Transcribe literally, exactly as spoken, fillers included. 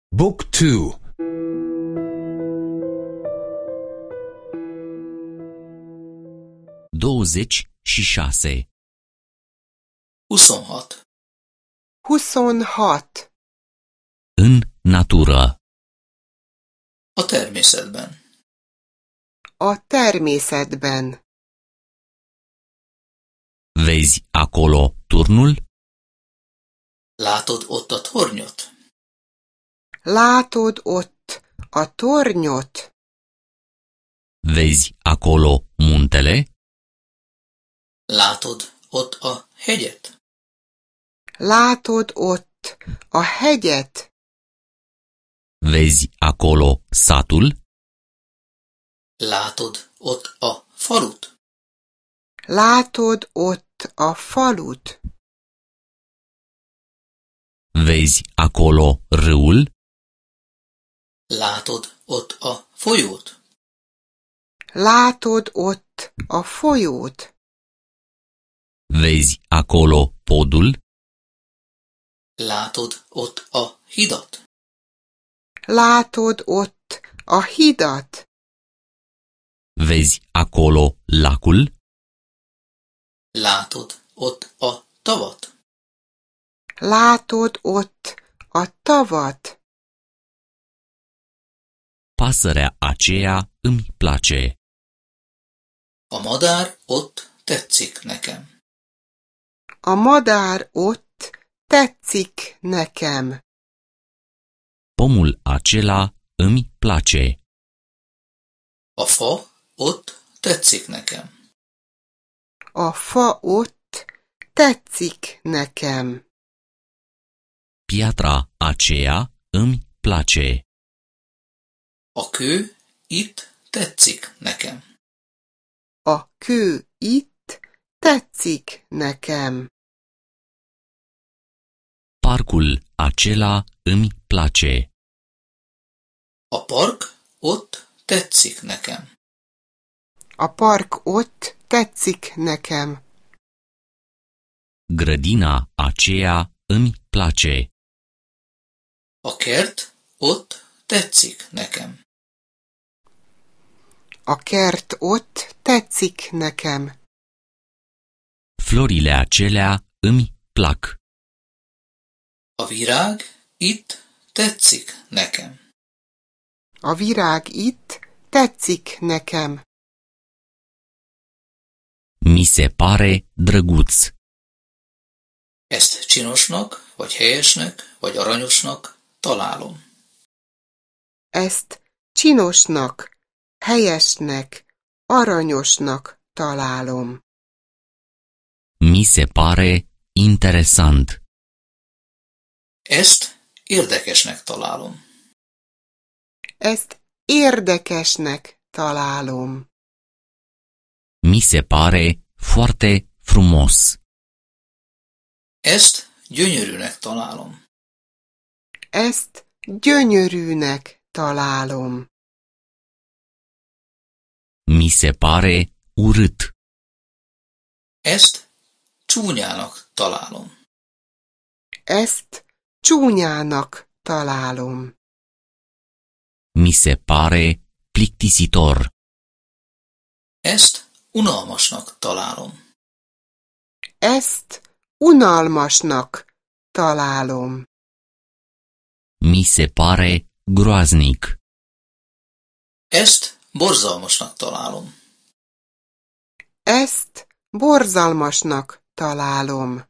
Book two. douăzeci și șase. huszonhat. Huszonhat. În natură. A természetben. A természetben. Vezi acolo turnul? Látod ott a tornyot? Látod ott a tornyot? Vezi acolo muntele? Látod ott a hegyet? Látod ott a hegyet? Vezi acolo satul? Látod ott a falut? Látod ott a falut? Vezi acolo râul? Látod ott a folyót? Látod ott a folyót? Vezi acolo podul? Látod ott a hidat? Látod ott a hidat? Vezi acolo lacul? Látod ott a tavat? Látod ott a tavat? Pasărea aceea îmi place. A madár ott tetszik nekem. A madár ott tetszik nekem. Pomul acela îmi place. A fa ott tetszik nekem. A fa ott tetszik nekem. Piatra aceea îmi place. A kő itt tetszik nekem. A kő itt tetszik nekem. Parcul acela îmi place. A park ott tetszik nekem. A park ott tetszik nekem. Grădina aceea îmi place. A kert ott tetszik nekem. A kert ott tetszik nekem. Florile acelea îmi plac. A virág itt tetszik nekem. A virág itt tetszik nekem. Mi se pare drăguț. Ezt csinosnak, vagy helyesnek, vagy aranyosnak találom. Ezt csinosnak, helyesnek, aranyosnak találom. Mi se pare interesant. Ezt érdekesnek találom. Ezt érdekesnek találom. Mi se pare foarte frumos. Ezt gyönyörűnek találom. Ezt gyönyörűnek találom. Mi se pare urât. Ezt csúnyának találom. Ezt csúnyának találom. Mi se pare plictisitor. Ezt unalmasnak találom. Ezt unalmasnak találom. Mi se pare groaznic. Ezt borzalmasnak találom. Ezt borzalmasnak találom.